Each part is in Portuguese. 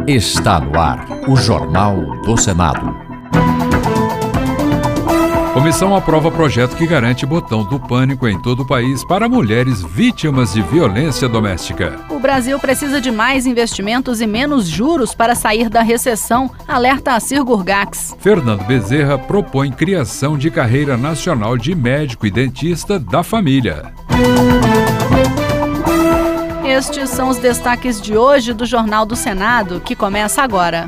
Está no ar o Jornal do Senado. Comissão aprova projeto que garante botão do pânico em todo o país para mulheres vítimas de violência doméstica. O Brasil precisa de mais investimentos e menos juros para sair da recessão, alerta a Cir Gurgax. Fernando Bezerra propõe criação de carreira nacional de médico e dentista da família. Estes são os destaques de hoje do Jornal do Senado, que começa agora.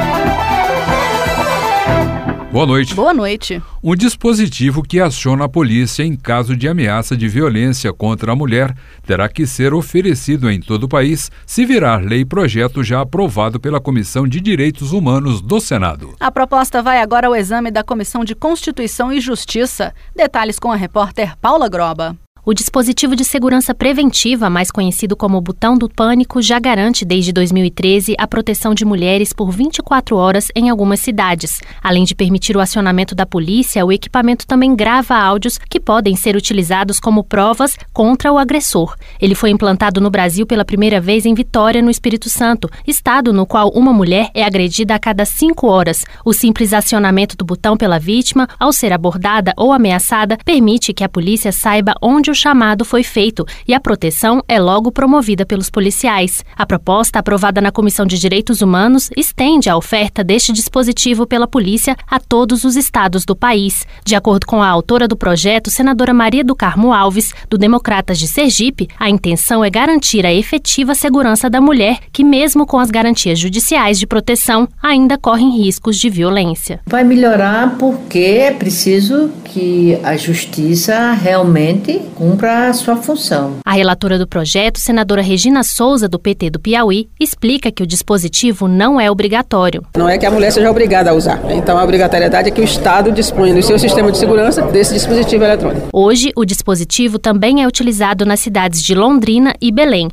Boa noite. Boa noite. Um dispositivo que aciona a polícia em caso de ameaça de violência contra a mulher terá que ser oferecido em todo o país se virar lei e projeto já aprovado pela Comissão de Direitos Humanos do Senado. A proposta vai agora ao exame da Comissão de Constituição e Justiça. Detalhes com a repórter Paula Groba. O dispositivo de segurança preventiva, mais conhecido como botão do pânico, já garante desde 2013 a proteção de mulheres por 24 horas em algumas cidades. Além de permitir o acionamento da polícia, o equipamento também grava áudios que podem ser utilizados como provas contra o agressor. Ele foi implantado no Brasil pela primeira vez em Vitória, no Espírito Santo, estado no qual uma mulher é agredida a cada 5 horas. O simples acionamento do botão pela vítima, ao ser abordada ou ameaçada, permite que a polícia saiba onde o chamado foi feito e a proteção é logo promovida pelos policiais. A proposta, aprovada na Comissão de Direitos Humanos, estende a oferta deste dispositivo pela polícia a todos os estados do país. De acordo com a autora do projeto, senadora Maria do Carmo Alves, do Democratas de Sergipe, a intenção é garantir a efetiva segurança da mulher que, mesmo com as garantias judiciais de proteção, ainda correm riscos de violência. Vai melhorar porque é preciso que a justiça realmente cumpra a sua função. A relatora do projeto, senadora Regina Souza, do PT do Piauí, explica que o dispositivo não é obrigatório. Não é que a mulher seja obrigada a usar. Então a obrigatoriedade é que o Estado disponha no seu sistema de segurança desse dispositivo eletrônico. Hoje, o dispositivo também é utilizado nas cidades de Londrina e Belém.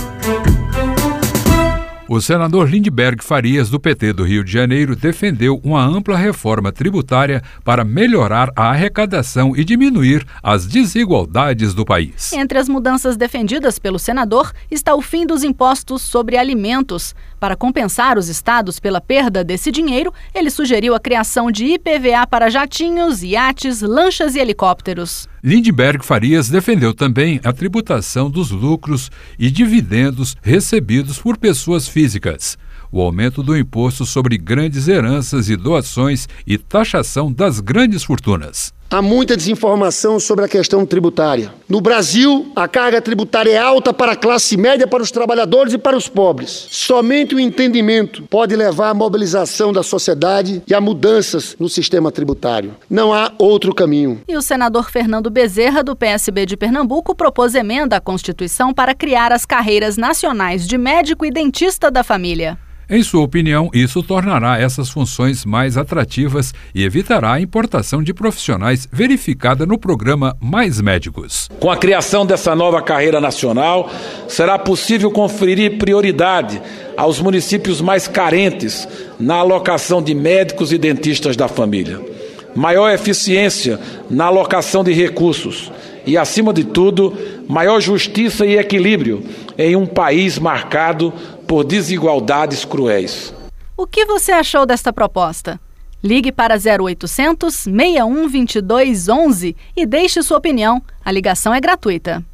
O senador Lindbergh Farias, do PT do Rio de Janeiro, defendeu uma ampla reforma tributária para melhorar a arrecadação e diminuir as desigualdades do país. Entre as mudanças defendidas pelo senador está o fim dos impostos sobre alimentos. Para compensar os estados pela perda desse dinheiro, ele sugeriu a criação de IPVA para jatinhos, iates, lanchas e helicópteros. Lindbergh Farias defendeu também a tributação dos lucros e dividendos recebidos por pessoas físicas, o aumento do imposto sobre grandes heranças e doações e taxação das grandes fortunas. Há muita desinformação sobre a questão tributária. No Brasil, a carga tributária é alta para a classe média, para os trabalhadores e para os pobres. Somente o entendimento pode levar à mobilização da sociedade e a mudanças no sistema tributário. Não há outro caminho. E o senador Fernando Bezerra, do PSB de Pernambuco, propôs emenda à Constituição para criar as carreiras nacionais de médico e dentista da família. Em sua opinião, isso tornará essas funções mais atrativas e evitará a importação de profissionais verificada no programa Mais Médicos. Com a criação dessa nova carreira nacional, será possível conferir prioridade aos municípios mais carentes na alocação de médicos e dentistas da família. Maior eficiência na alocação de recursos e, acima de tudo, maior justiça e equilíbrio em um país marcado por desigualdades cruéis. O que você achou desta proposta? Ligue para 0800 61 22 11 e deixe sua opinião. A ligação é gratuita.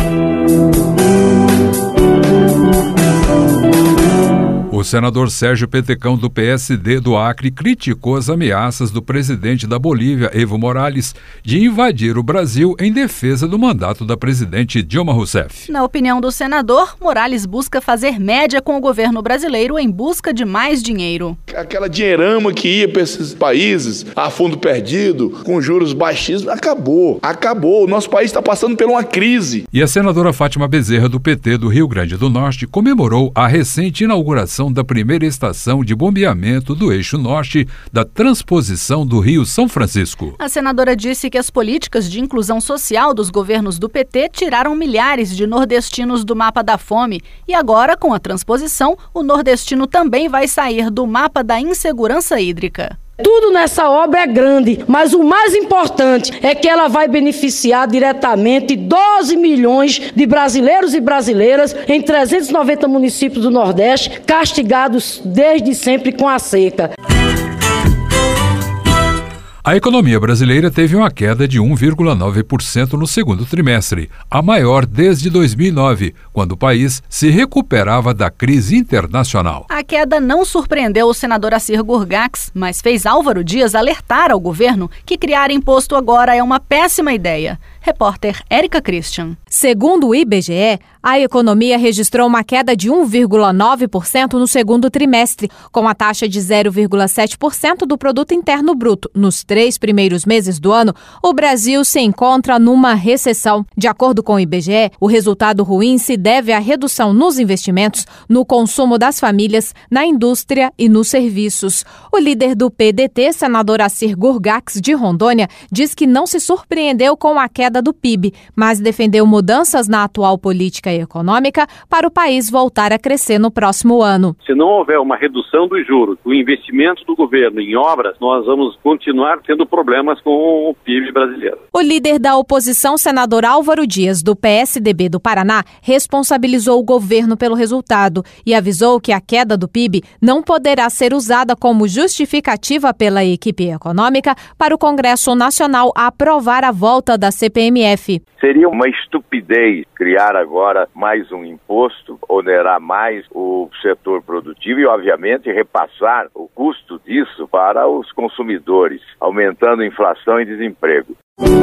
O senador Sérgio Petecão, do PSD do Acre, criticou as ameaças do presidente da Bolívia, Evo Morales, de invadir o Brasil em defesa do mandato da presidente Dilma Rousseff. Na opinião do senador, Morales busca fazer média com o governo brasileiro em busca de mais dinheiro. Aquela dinheirama que ia para esses países a fundo perdido, com juros baixíssimos, acabou. O nosso país está passando por uma crise. E a senadora Fátima Bezerra, do PT do Rio Grande do Norte, comemorou a recente inauguração da primeira estação de bombeamento do eixo norte da transposição do Rio São Francisco. A senadora disse que as políticas de inclusão social dos governos do PT tiraram milhares de nordestinos do mapa da fome e agora, com a transposição, o nordestino também vai sair do mapa da insegurança hídrica. Tudo nessa obra é grande, mas o mais importante é que ela vai beneficiar diretamente 12 milhões de brasileiros e brasileiras em 390 municípios do Nordeste, castigados desde sempre com a seca. A economia brasileira teve uma queda de 1,9% no segundo trimestre, a maior desde 2009, quando o país se recuperava da crise internacional. A queda não surpreendeu o senador Assir Gurgax, mas fez Álvaro Dias alertar ao governo que criar imposto agora é uma péssima ideia. Repórter Érica Christian. Segundo o IBGE, a economia registrou uma queda de 1,9% no segundo trimestre, com a taxa de 0,7% do Produto Interno Bruto. Nos 3 primeiros meses do ano, o Brasil se encontra numa recessão. De acordo com o IBGE, o resultado ruim se deve à redução nos investimentos, no consumo das famílias, na indústria e nos serviços. O líder do PDT, senador Assir Gurgax, de Rondônia, diz que não se surpreendeu com a queda do PIB, mas defendeu mudanças na atual política econômica para o país voltar a crescer no próximo ano. Se não houver uma redução dos juros, o investimento do governo em obras, nós vamos continuar tendo problemas com o PIB brasileiro. O líder da oposição, senador Álvaro Dias, do PSDB do Paraná, responsabilizou o governo pelo resultado e avisou que a queda do PIB não poderá ser usada como justificativa pela equipe econômica para o Congresso Nacional aprovar a volta da CPMF. Seria uma estupidez criar agora mais um imposto, onerar mais o setor produtivo e, obviamente, repassar o custo disso para os consumidores, aumentando inflação e desemprego.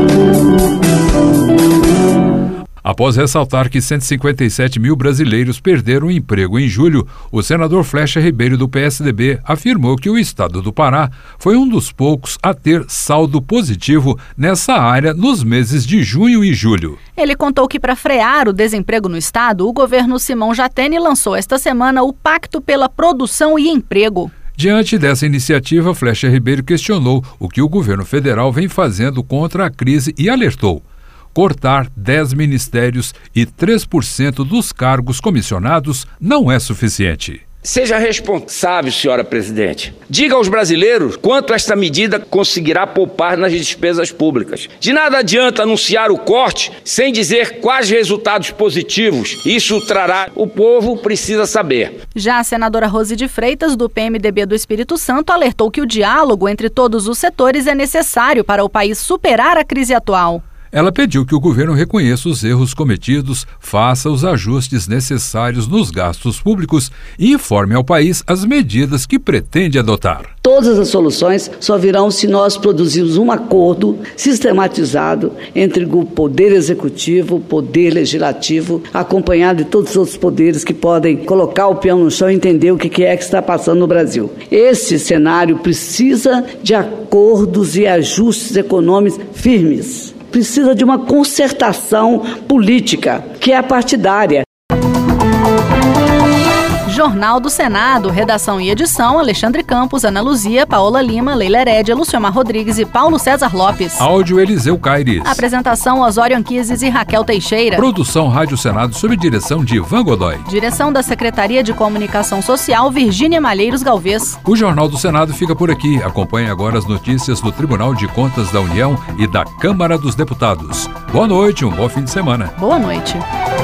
Após ressaltar que 157 mil brasileiros perderam o emprego em julho, o senador Flecha Ribeiro, do PSDB, afirmou que o estado do Pará foi um dos poucos a ter saldo positivo nessa área nos meses de junho e julho. Ele contou que, para frear o desemprego no estado, o governo Simão Jatene lançou esta semana o Pacto pela Produção e Emprego. Diante dessa iniciativa, Flecha Ribeiro questionou o que o governo federal vem fazendo contra a crise e alertou: cortar 10 ministérios e 3% dos cargos comissionados não é suficiente. Seja responsável, senhora presidente. Diga aos brasileiros quanto esta medida conseguirá poupar nas despesas públicas. De nada adianta anunciar o corte sem dizer quais resultados positivos isso trará. O povo precisa saber. Já a senadora Rose de Freitas, do PMDB do Espírito Santo, alertou que o diálogo entre todos os setores é necessário para o país superar a crise atual. Ela pediu que o governo reconheça os erros cometidos, faça os ajustes necessários nos gastos públicos e informe ao país as medidas que pretende adotar. Todas as soluções só virão se nós produzirmos um acordo sistematizado entre o Poder Executivo, o Poder Legislativo, acompanhado de todos os outros poderes que podem colocar o peão no chão e entender o que é que está passando no Brasil. Esse cenário precisa de acordos e ajustes econômicos firmes. Precisa de uma concertação política, que é a partidária. Jornal do Senado, redação e edição, Alexandre Campos, Ana Luzia, Paola Lima, Leila Herédia, Luciomar Rodrigues e Paulo César Lopes. Áudio Eliseu Caires. Apresentação Osório Anquises e Raquel Teixeira. Produção Rádio Senado sob direção de Ivan Godoy. Direção da Secretaria de Comunicação Social, Virgínia Malheiros Galvez. O Jornal do Senado fica por aqui. Acompanhe agora as notícias do Tribunal de Contas da União e da Câmara dos Deputados. Boa noite, um bom fim de semana. Boa noite.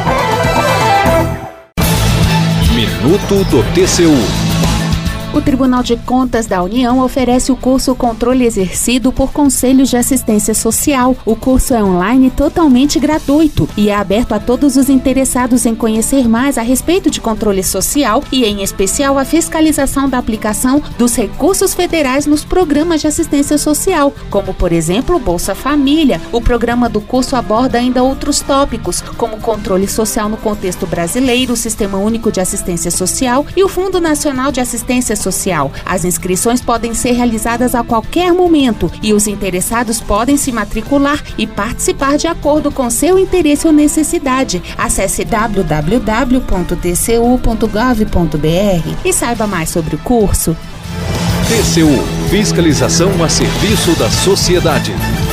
Minuto do TCU. O Tribunal de Contas da União oferece o curso Controle Exercido por Conselhos de Assistência Social. O curso é online totalmente gratuito e é aberto a todos os interessados em conhecer mais a respeito de controle social e, em especial, a fiscalização da aplicação dos recursos federais nos programas de assistência social, como, por exemplo, o Bolsa Família. O programa do curso aborda ainda outros tópicos, como controle social no contexto brasileiro, o Sistema Único de Assistência Social e o Fundo Nacional de Assistência Social. As inscrições podem ser realizadas a qualquer momento e os interessados podem se matricular e participar de acordo com seu interesse ou necessidade. Acesse www.tcu.gov.br e saiba mais sobre o curso. TCU, fiscalização a serviço da sociedade.